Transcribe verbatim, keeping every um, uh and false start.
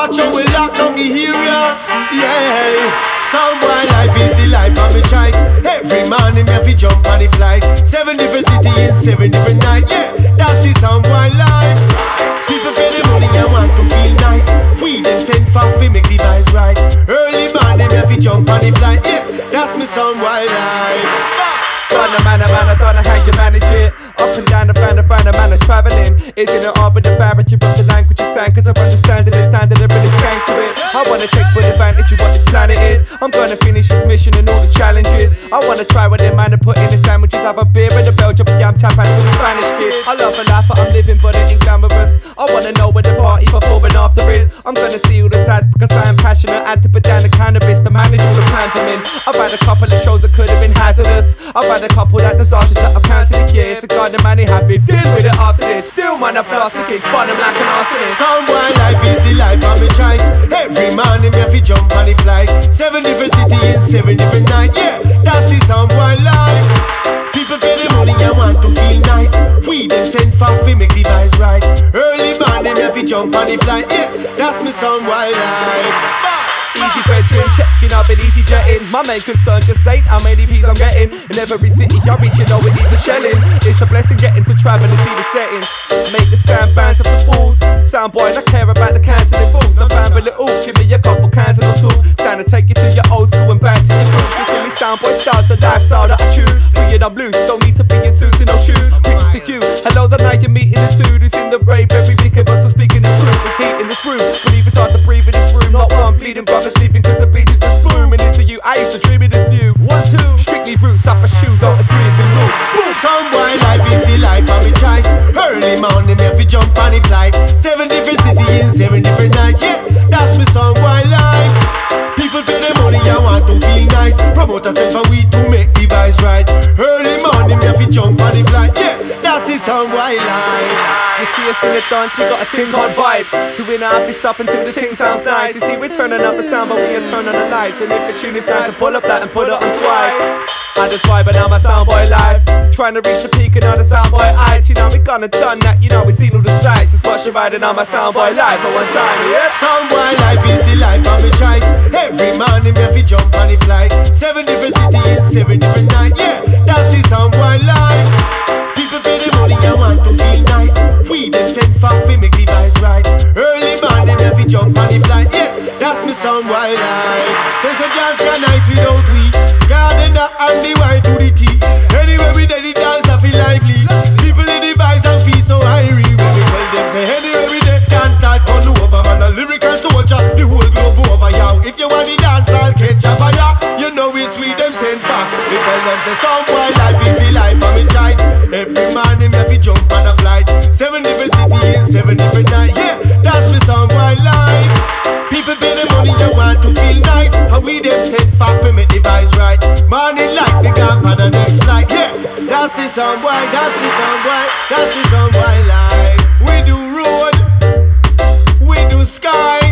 Watch how we lock down the area. Yeah. Soundboy life is the life of a choice. Every morning me have to jump on the flight. Seven different cities, seven different nights. Yeah, that's the Soundboy life. People pay the money and want to feel nice. We them send for we make the vibes right. Early morning me have to jump on the flight. Yeah, that's me Soundboy life. Done a man, a man, I don't know how you manage it. Up and down the fan, the fan, a man is travelling. Is in the art with the barrage, you brought the language you sang. Cause I understand it, it's time to live really skank to it. I wanna take full advantage of what this planet is. I'm gonna finish this mission and all the challenges. I wanna try what they man and put in the sandwiches. Have a beer in the Belgium, but yeah, I'm tapas with the Spanish kids. I love a life that I'm living, but it ain't glamorous. I wanna know where the party before and after is. I'm gonna see all the sides because I am passionate. Had to put down the cannabis to manage all the plans I'm in. I've had a couple of shows that could have been hazardous. I've had a couple that disastrous that I've cancelled. Yeah, it's a garden man, they happy. Deal with it after this. Still man, I blast the kick, fun, I'm like an arsonist. Soundboy life is the life of my choice. Every morning me have to jump on the flight. Seven different cities, seven different nights. Yeah, that's the Soundboy life. People pay the money and want to feel nice. We them send for we make the vibes right. Early morning me have to jump on the flight. Yeah, that's my Soundboy life. Easy brethren, checking up and easy jetting. My main concern just ain't how many P's I'm getting. In every city I reach, you know it needs a shelling. It's a blessing getting to travel and see the settings. Make the sound bounce up the fools. Soundboy, I care about the cancelling fools. I'm family all, give me a couple cans and a two. Time to take you to your old school and back to your roots. The silly Soundboy style's the lifestyle that I choose. Free and I'm loose, don't need to be in suits and no shoes. Greetings to you, hello the night you're meeting the dude who's in the rave. Every week of us are speaking the truth. There's heat in this room, believe it's hard to breathe in this room. Not one bleeding brother sleeping cause the beats is just booming into you. I used to dream of this view. One, two, strictly roots up a shoe, don't agree with the rule. Soundboy life is the life of my choice. Early morning me have to jump on the flight. Seven different cities, seven different nights. Yeah, that's me Soundboy life. People pay the money and want to feel nice. Promoters send for we to make the vibes right. Early morning me have to jump on the flight. Yeah, that's the Soundboy life. You see us in the dance, we got a thing called vibes. So we not have to stop until the thing sounds nice. You see, we're turning up the sound, but we are turning on the lights. And if the tune is nice, then pull up that and put it on twice. I just vibe and now my Soundboy life. Trying to reach the peak and now the Soundboy heights. You know, we gonna done that, you know, we seen all the sights. Just watch you riding on my Soundboy life at one time, yeah. Soundboy life is the life of my choice. Every morning me have to jump on the flight. Seven different cities, seven different nights. Yeah, that's the Soundboy life. People pay the money and want to feel nice. We them send for we make the vibes right. Early morning me have to jump on the flight. Yeah, that's me Soundboy life. There's a dance can nice without we. Garden and the wine to the tea. Anywhere we did the dance I feel lively. People in the vibes and feel so irie. When we tell them say anywhere we did dance all all over. Man a lyrical soldier, the whole globe over y'all. If you want the dance I'll catch a fire. You know it's sweet them send for. We tell them say Soundboy life is the life of my choice. Every morning me have to jump on a flight. Seven different cities, seven different nights. Yeah, that's me Soundboy life. People pay the money they want to feel nice. And we them send for we make the vibes right. Morning like the gap on the next flight. Yeah, that's the Soundboy, that's the Soundboy, that's the Soundboy life. We do road, we do sky.